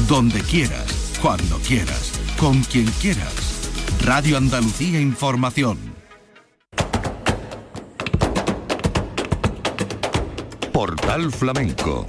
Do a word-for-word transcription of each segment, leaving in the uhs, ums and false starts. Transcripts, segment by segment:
donde quieras, cuando quieras, con quien quieras. Radio Andalucía Información. Portal Flamenco.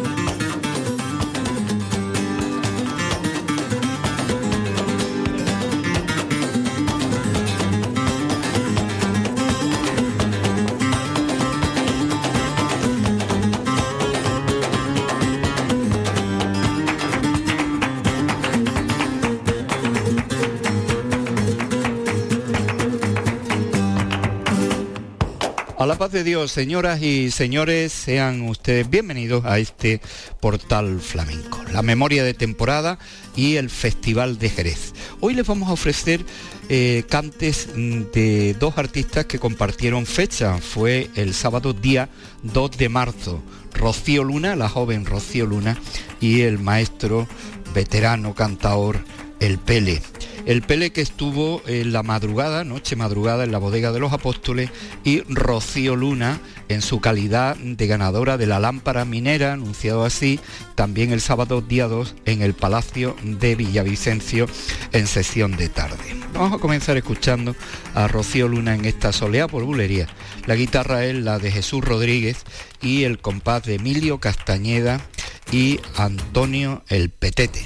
A la paz de Dios, señoras y señores, sean ustedes bienvenidos a este Portal Flamenco, la memoria de temporada y el Festival de Jerez. Hoy les vamos a ofrecer eh, cantes de dos artistas que compartieron fecha. Fue el sábado día dos de marzo, Rocío Luna, la joven Rocío Luna, y el maestro veterano cantaor El Pele. El Pele, que estuvo en la madrugada, noche madrugada, en la Bodega de los Apóstoles, y Rocío Luna, en su calidad de ganadora de la lámpara minera, anunciado así, también el sábado día dos en el Palacio de Villavicencio, en sesión de tarde. Vamos a comenzar escuchando a Rocío Luna en esta soleá por bulería. La guitarra es la de Jesús Rodríguez y el compás de Emilio Castañeda y Antonio El Petete.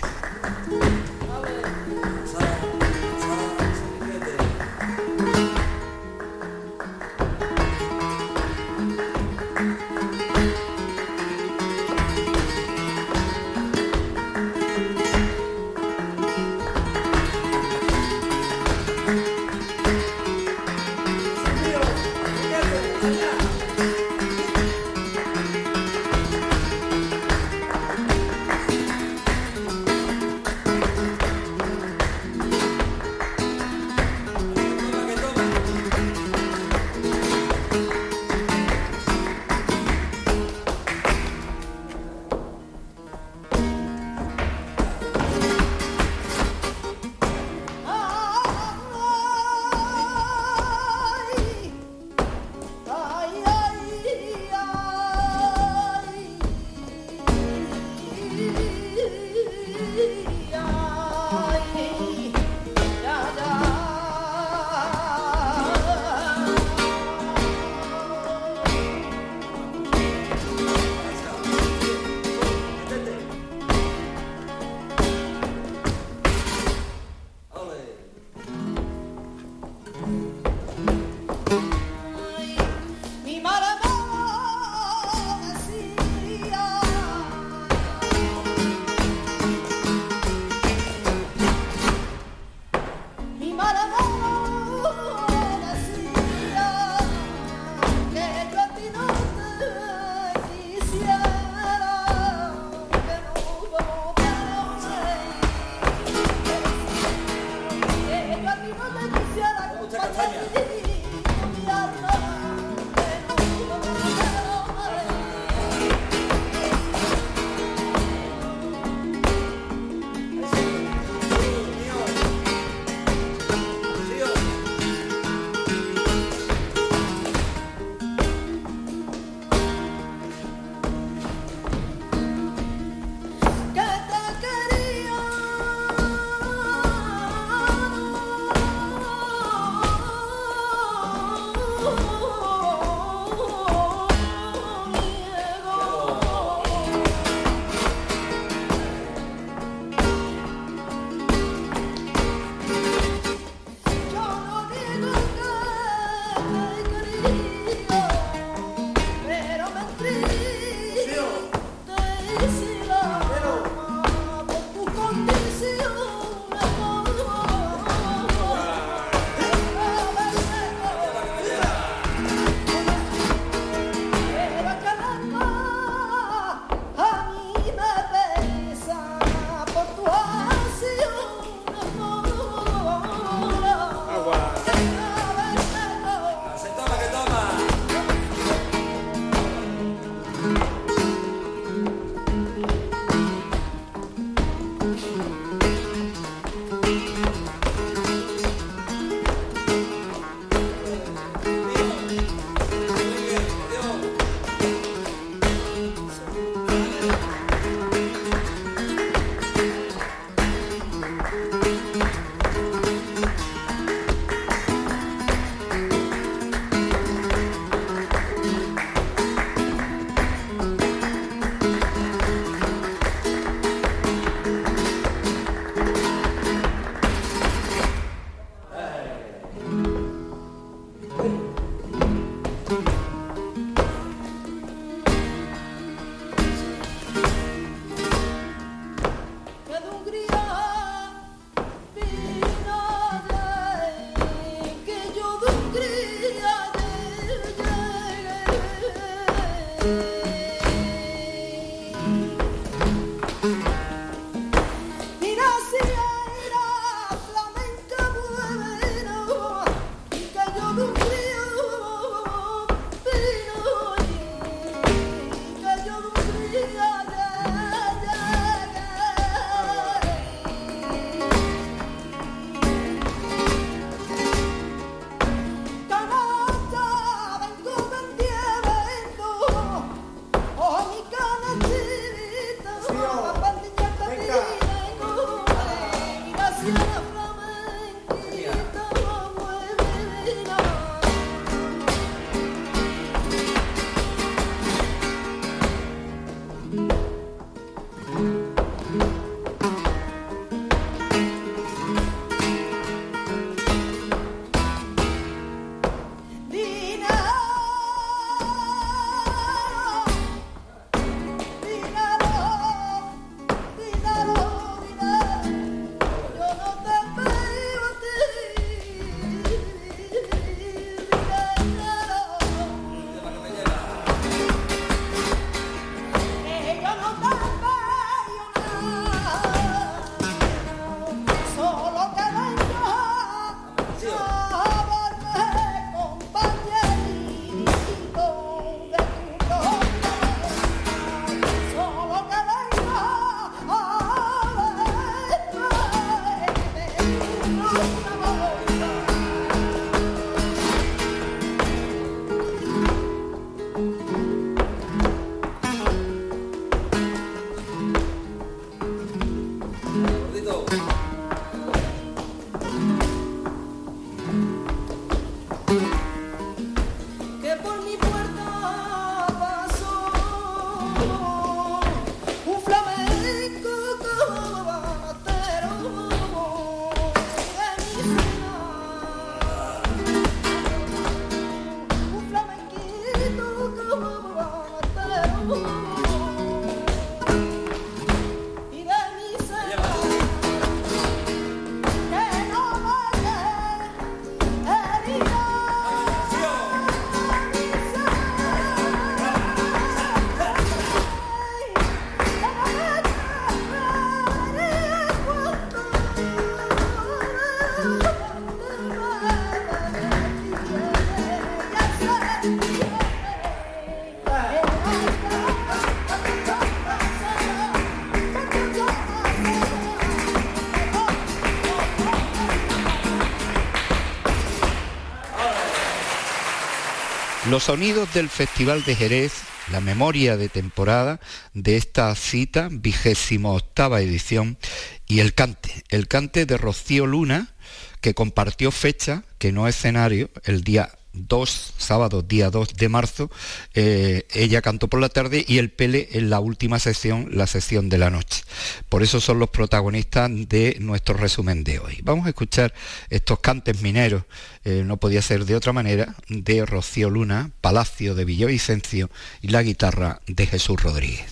Los sonidos del Festival de Jerez, la memoria de temporada de esta cita, vigésimo octava edición, y el cante, el cante de Rocío Luna, que compartió fecha, que no escenario, el día dos, sábado, día dos de marzo, eh, ella cantó por la tarde y el Pele en la última sesión, la sesión de la noche. Por eso son los protagonistas de nuestro resumen de hoy. Vamos a escuchar estos cantes mineros, eh, no podía ser de otra manera, de Rocío Luna, Palacio de Villavicencio y la guitarra de Jesús Rodríguez.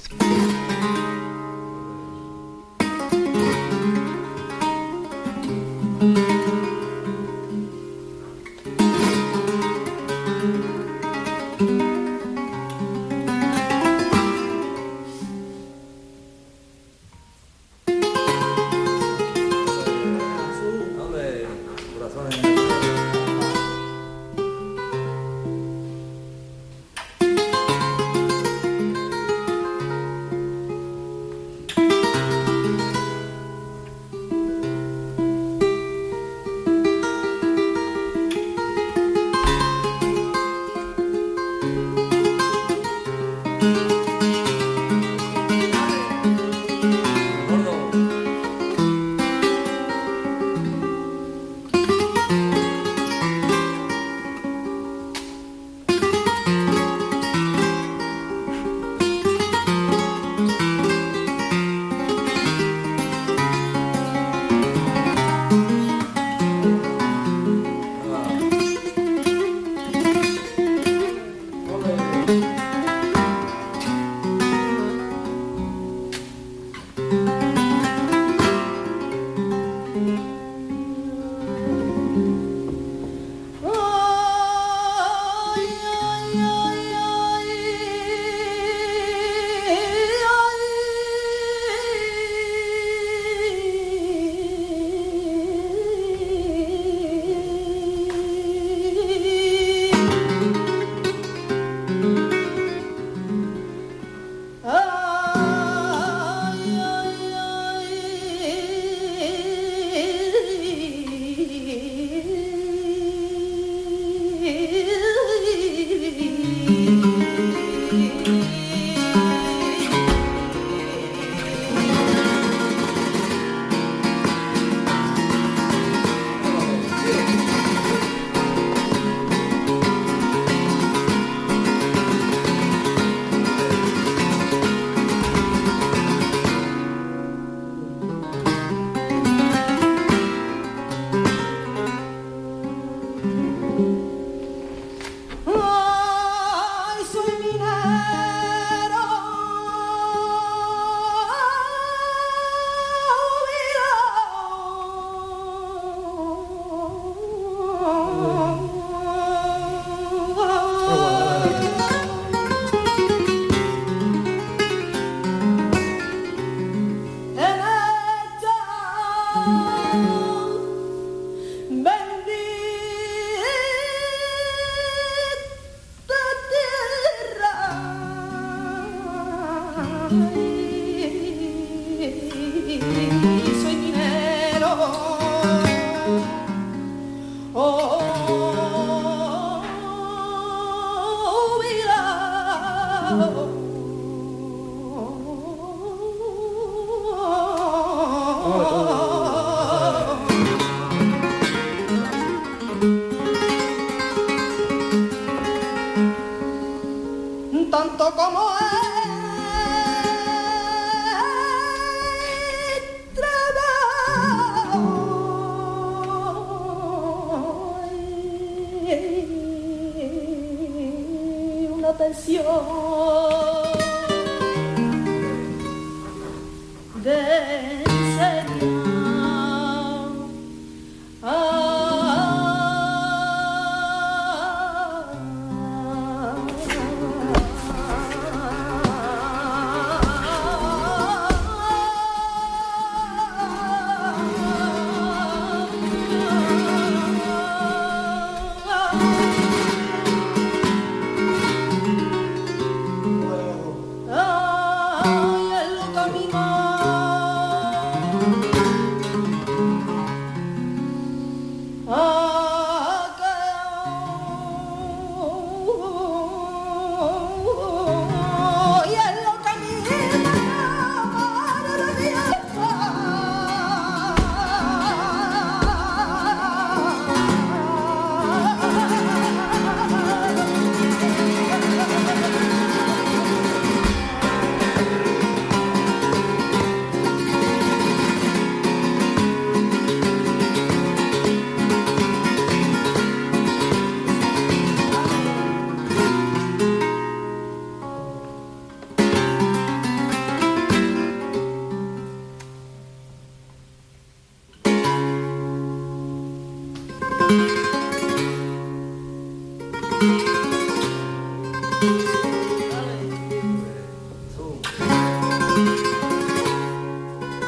Tanto como una pensión de enseñar ay, el camino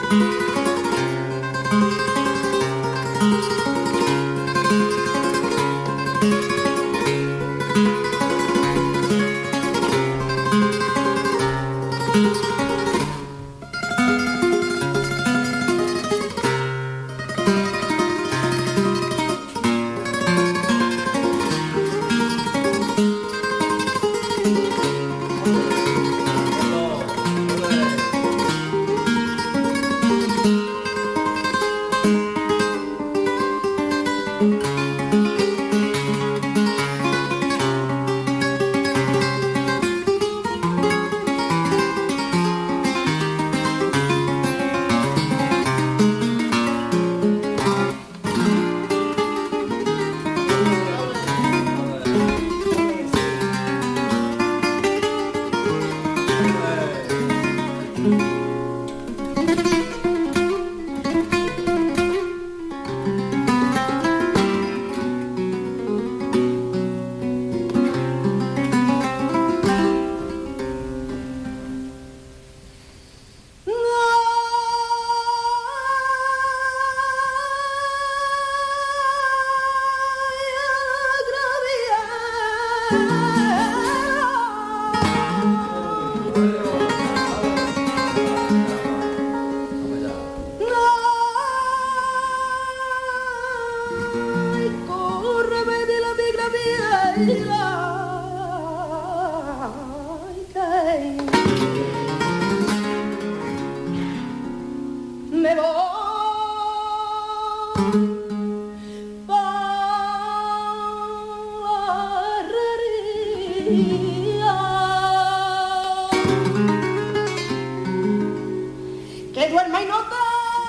Que duerma y no tenga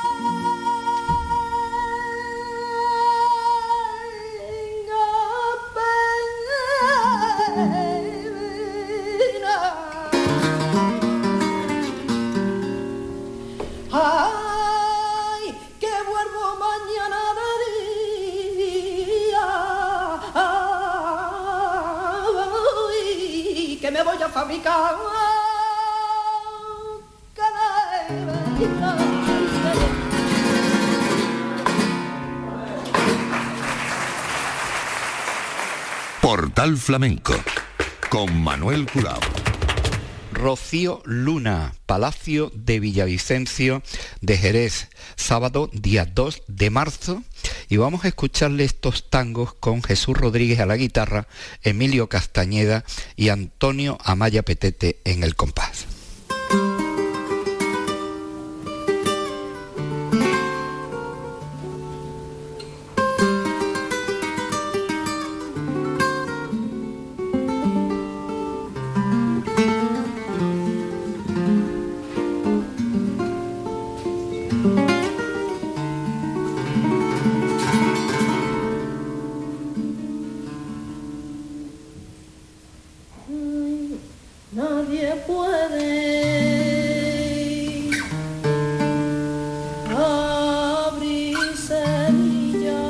pena. Ay, que vuelvo mañana de día. Ay, que me voy a fabricar. Portal Flamenco con Manuel Curao. Rocío Luna, Palacio de Villavicencio de Jerez, sábado día dos de marzo, y vamos a escucharle estos tangos con Jesús Rodríguez a la guitarra, Emilio Castañeda y Antonio Amaya Petete en el compás. Nadie puede abrir semilla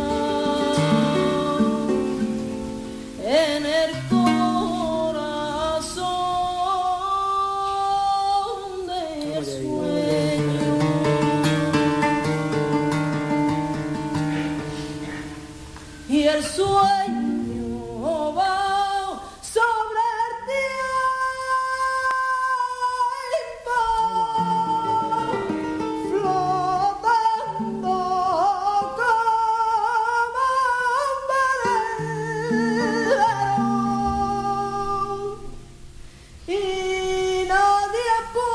en el corazón del sueño. Y el sueño va sobre el tiempo, flotando como un velero, y nadie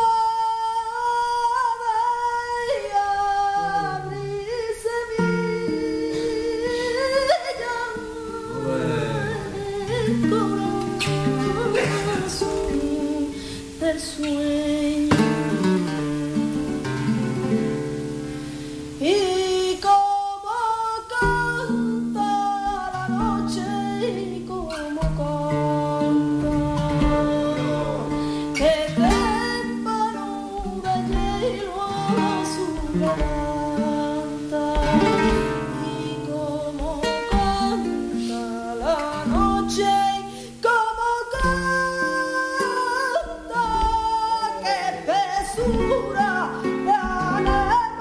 puede abrir semilla en el corazón del sueño. Y como canta la noche, y como canta que témpano de hielo a su garganta. Y como canta la noche, como canta que espesura de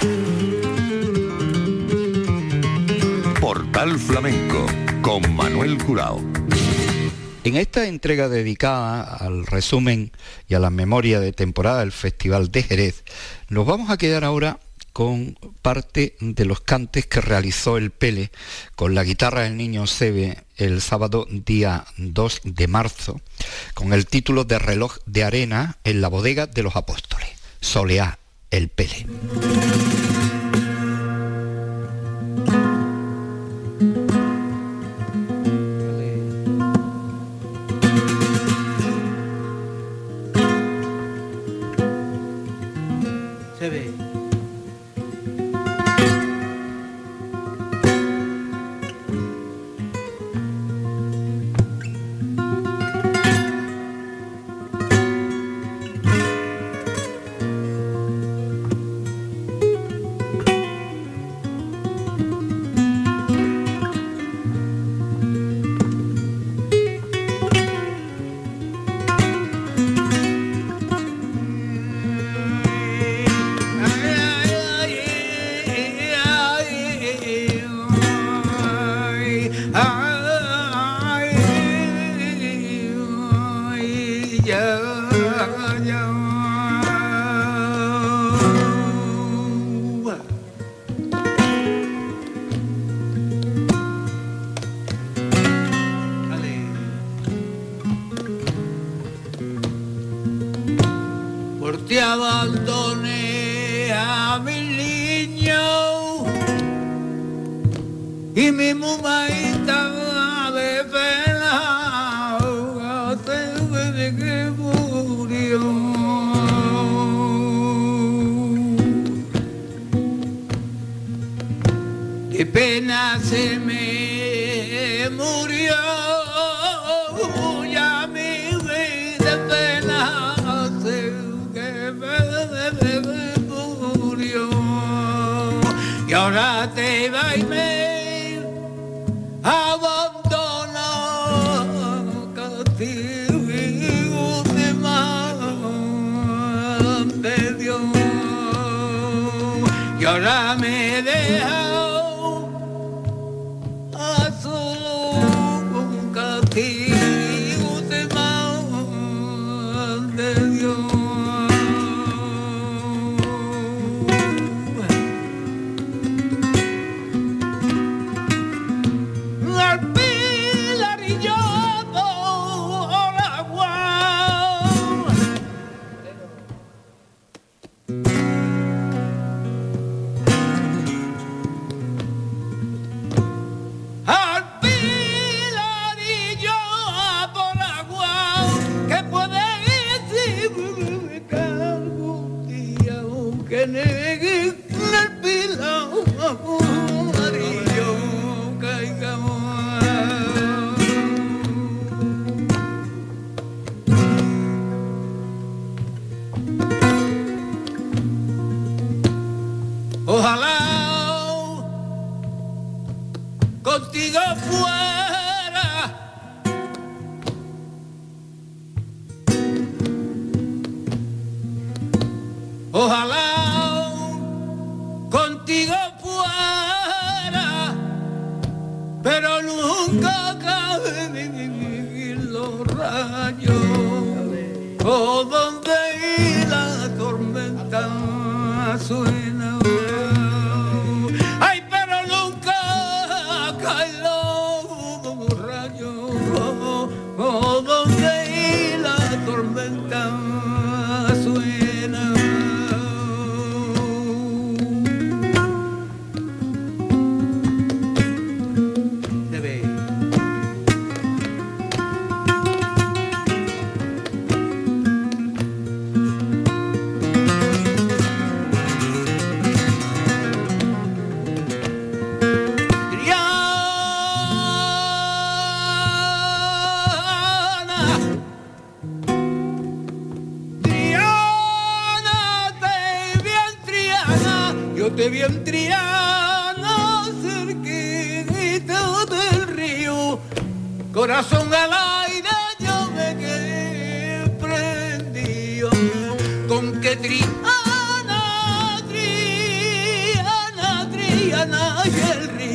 Portal Flamenco con Manuel Curao. En esta entrega dedicada al resumen y a la memoria de temporada del Festival de Jerez, nos vamos a quedar ahora con parte de los cantes que realizó el Pele con la guitarra del niño Sebe el sábado día dos de marzo, con el título de Reloj de Arena en la Bodega de los Apóstoles. Soleá, el Pele. Triana, Triana.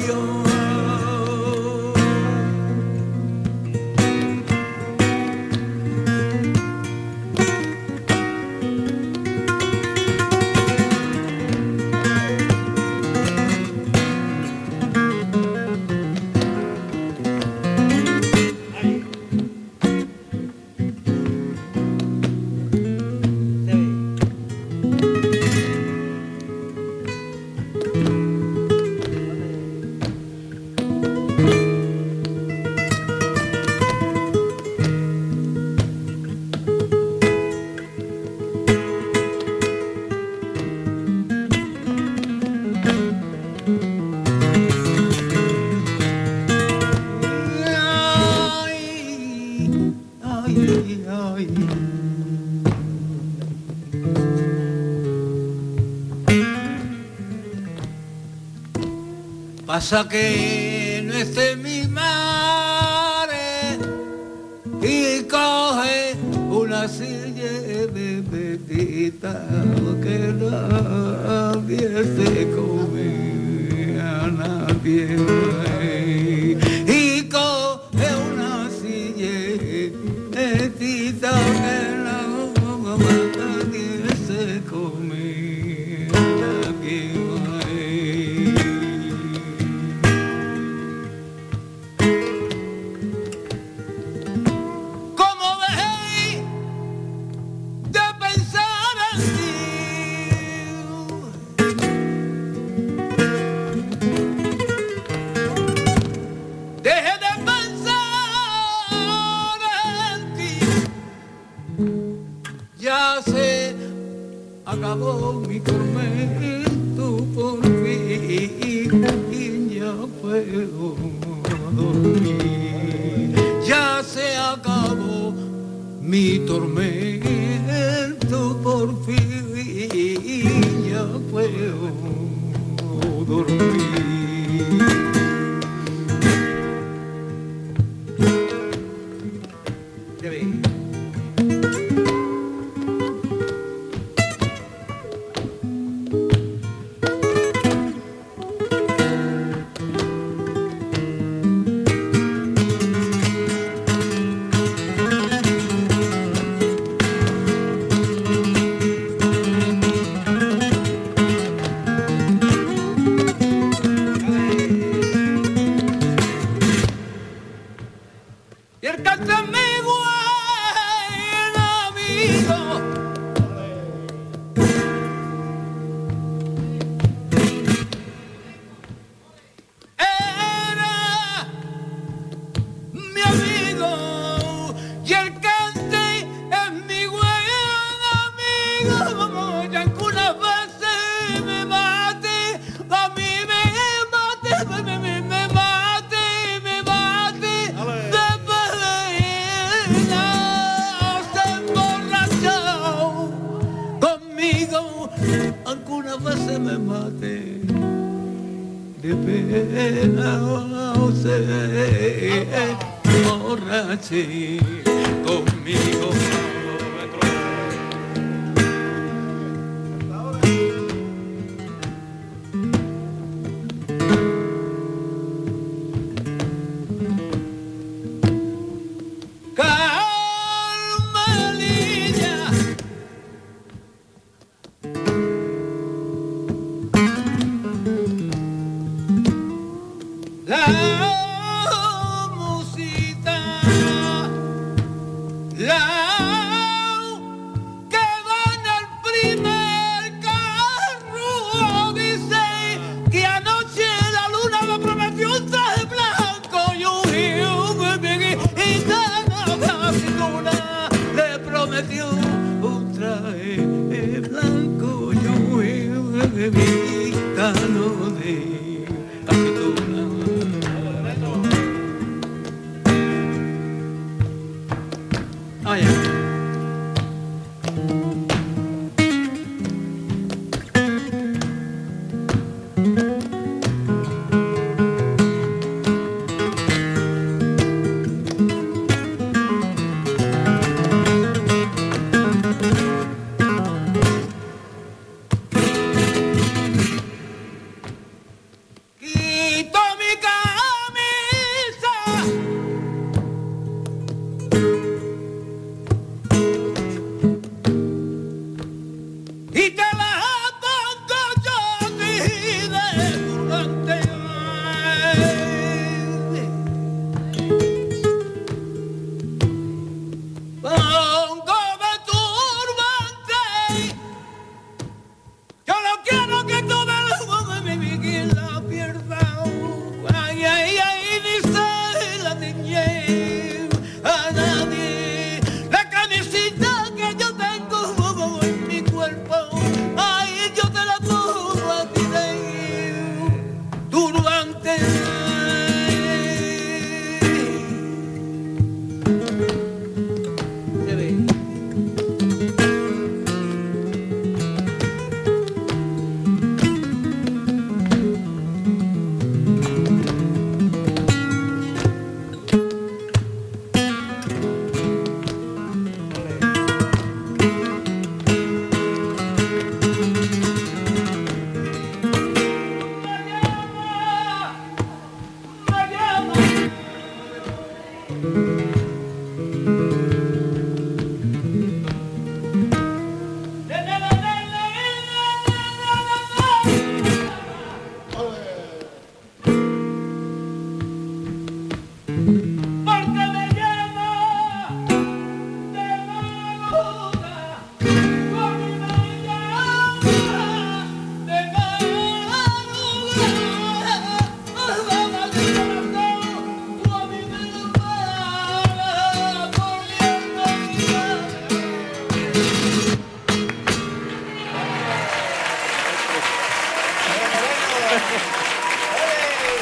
Pasa que no esté mi madre y coge una silla de bendita que nadie se come a nadie y coge una silla de bendita que nadie se come a nadie. Acabó mi tormento por fin y ya puedo dormir. Ya se acabó mi tormento por fin y ya puedo dormir. Ya ves. Conmigo.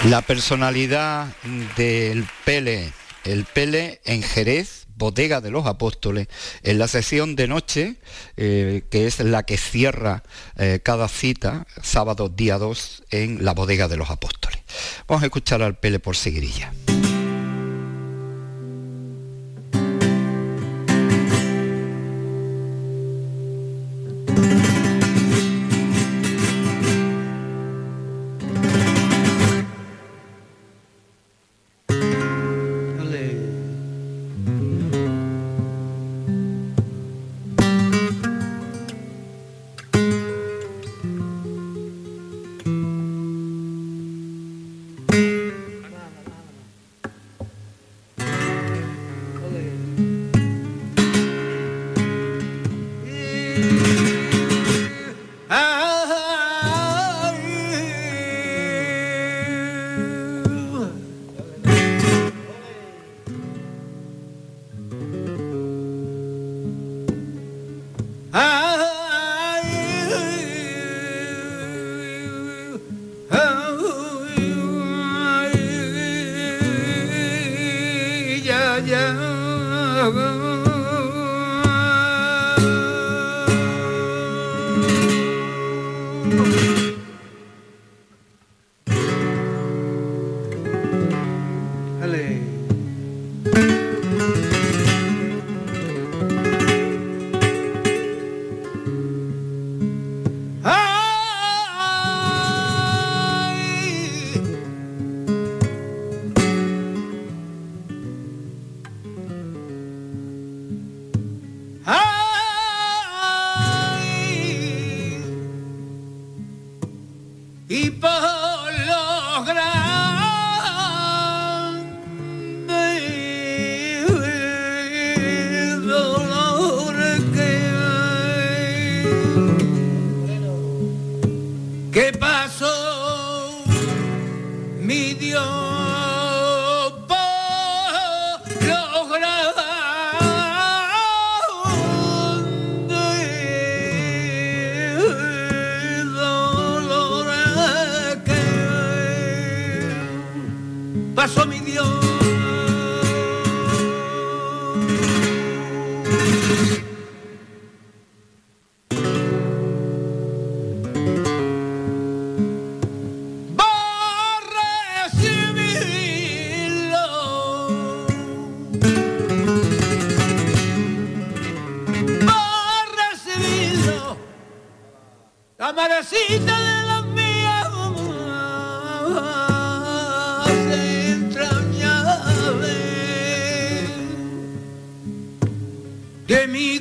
La personalidad del Pele, el Pele en Jerez, Bodega de los Apóstoles, en la sesión de noche, eh, que es la que cierra eh, cada cita, sábado día dos, en la Bodega de los Apóstoles. Vamos a escuchar al Pele por Seguirilla. Y por los grandes dolores que hay, que pasó mi Dios por los grandes pasó mi Dios. Va a recibirlo, va a recibirlo, la madrecita de las mías. De mi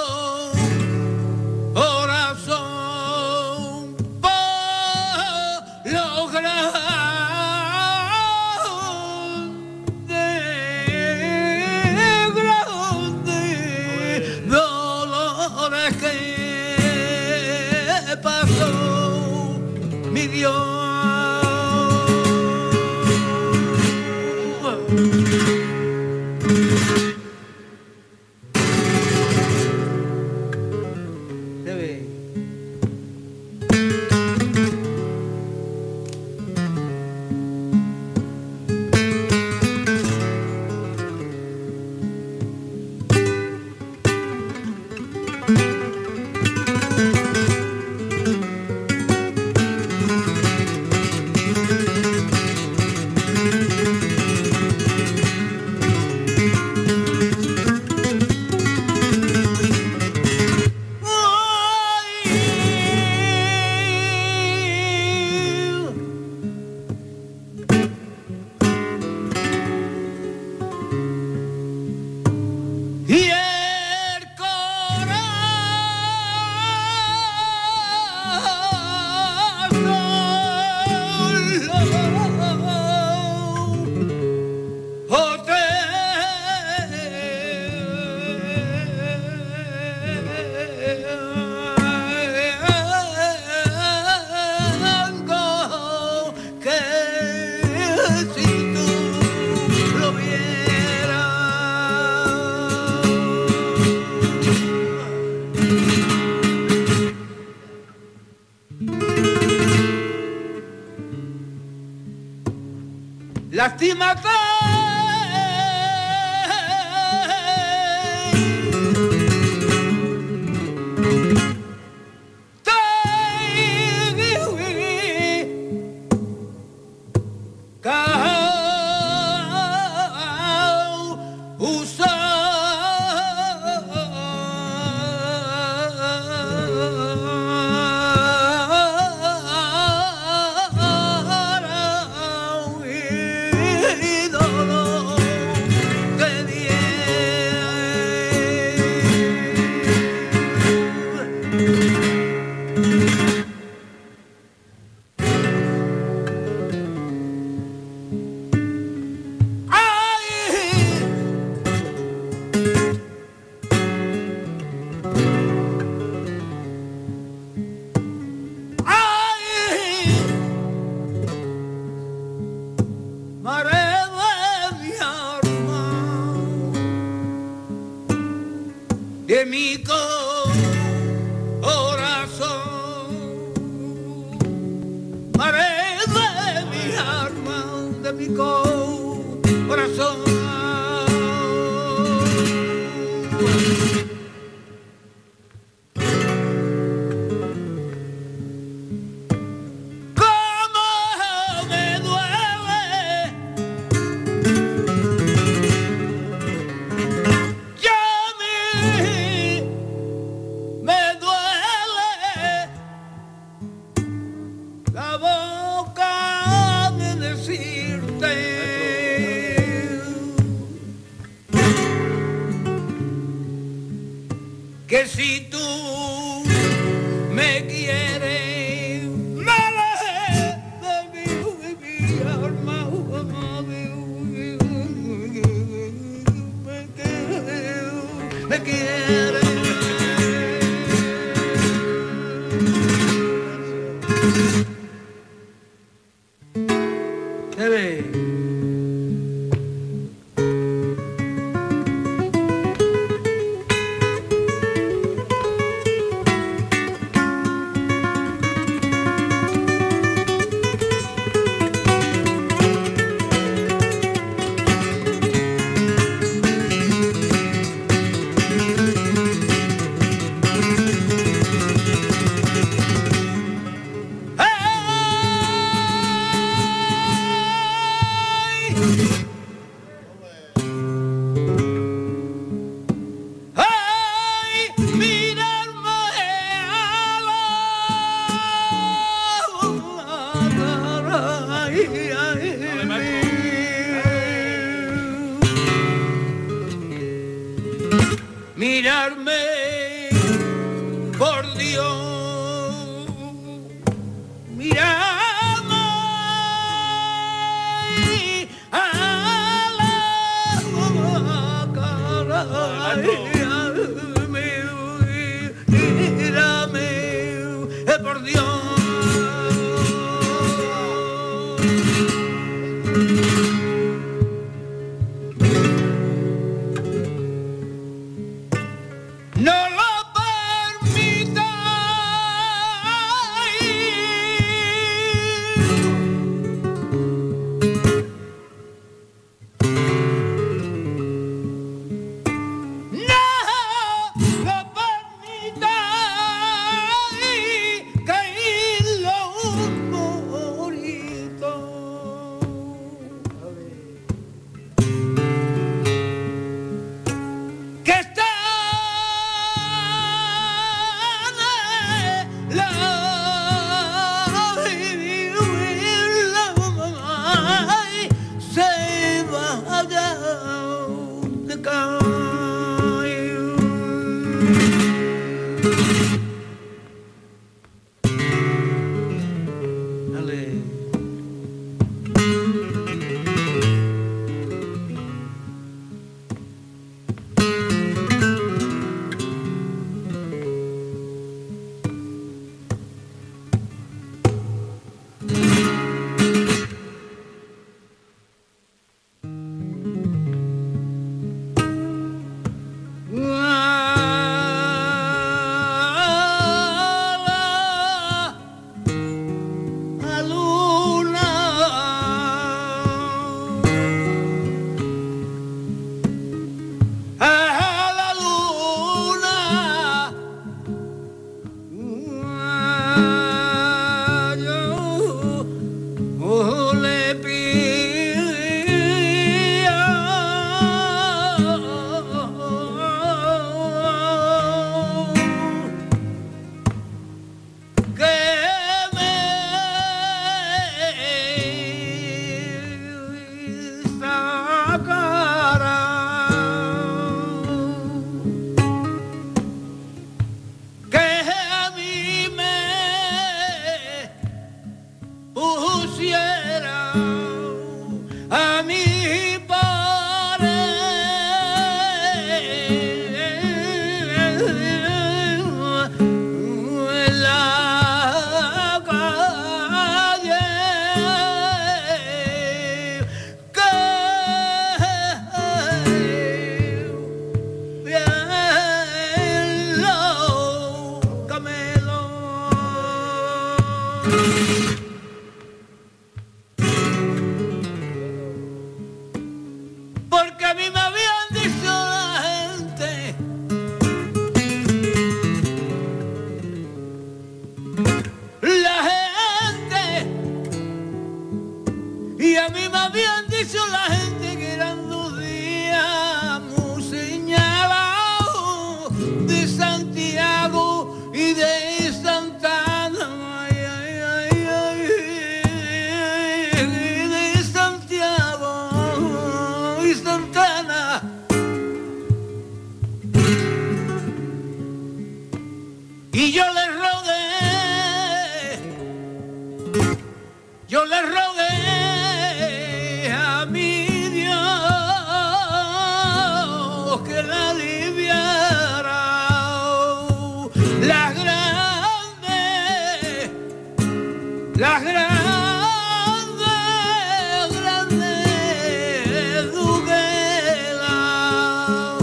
corazón por los grandes, grandes dolores que pasó mi Dios. Lastímate. De mi corazón, madre de mi alma, de mi corazón. Que si tú me quieres, madre de mi, de mi alma, me quieres. Mirarme, por Dios, mirarme a la cara, mírame, por Dios. No lo permita. No lo permita. Que Porque a mí me habían dicho la gente, la gente, y a mí me habían dicho la gente que eran dos días muy señalados de Santiago y de Santana, ay, ay, ay, ay, de Santiago y Santana. Y yo les rogué, yo les rogué a mi Dios que la aliviara. Las grandes, las grandes, grandes duguelas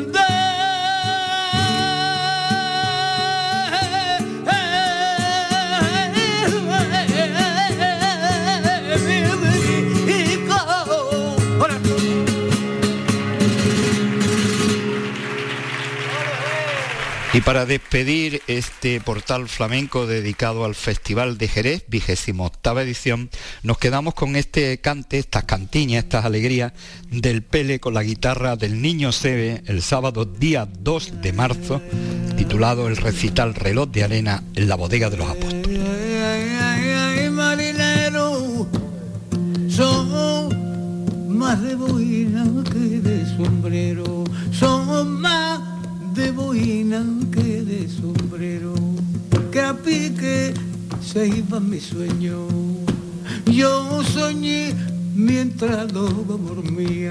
Y para despedir este portal flamenco dedicado al Festival de Jerez, vigésima octava edición, nos quedamos con este cante, estas cantiñas, estas alegrías del Pele con la guitarra del Niño Sebe el sábado día dos de marzo, titulado el recital Reloj de Arena en la Bodega de los Apóstoles. Ay, ay, ay, ay, marinero, son más de boina que de sombrero, son más de boina que de sombrero, que a pique se iba mi sueño. Yo soñé mientras lo dormía.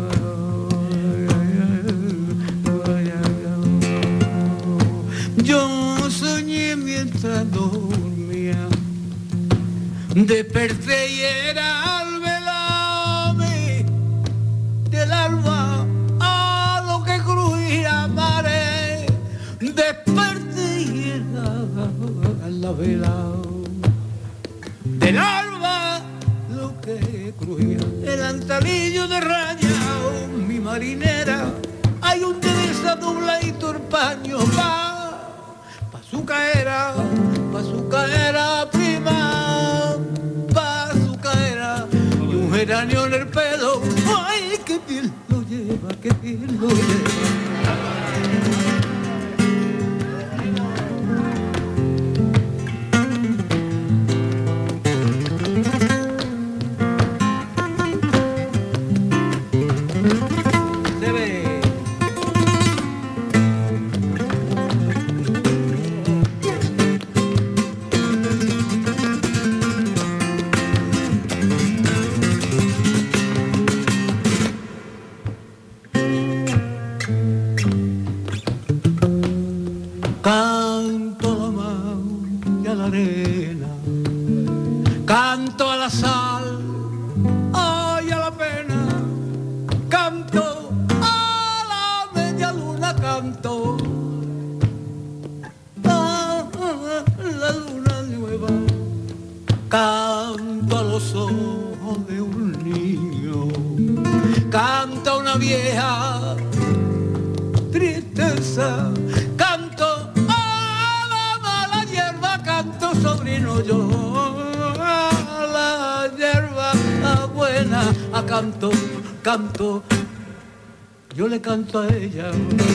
Yo soñé mientras dormía. Desperté y era al velame del alba a lo que cruía mare. Desperté y era a la vela del alba lo que cruía. El antalillo de rayao, mi marinera, hay un de esa dobladito el paño pa, pa su caera, pa su caera prima, pa su caera, y un geranio en el pelo, ay, qué piel lo lleva, qué piel lo lleva. Canto a la mar y a la arena, canto a la sal, ay, a la pena, canto a la media luna, canto a la luna nueva, canto a los ojos de un niño, canto a una vieja tristeza, canto a la mala hierba, canto sobrino yo, a la hierba buena, a canto, canto, yo le canto a ella.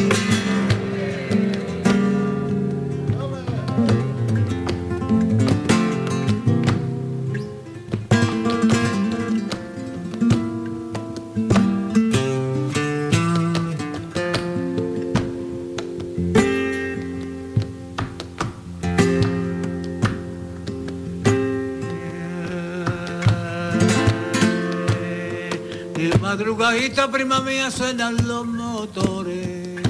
Madrugadita, prima mía, suenan los motores.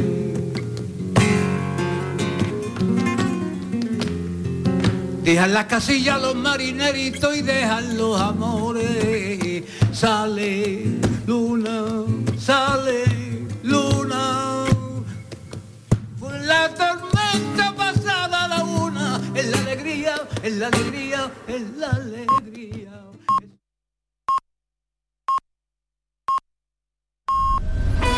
Dejan las casillas los marineritos y dejan los amores. Sale luna, sale luna. Con la tormenta pasada la una, es la alegría es la alegría, es la alegría.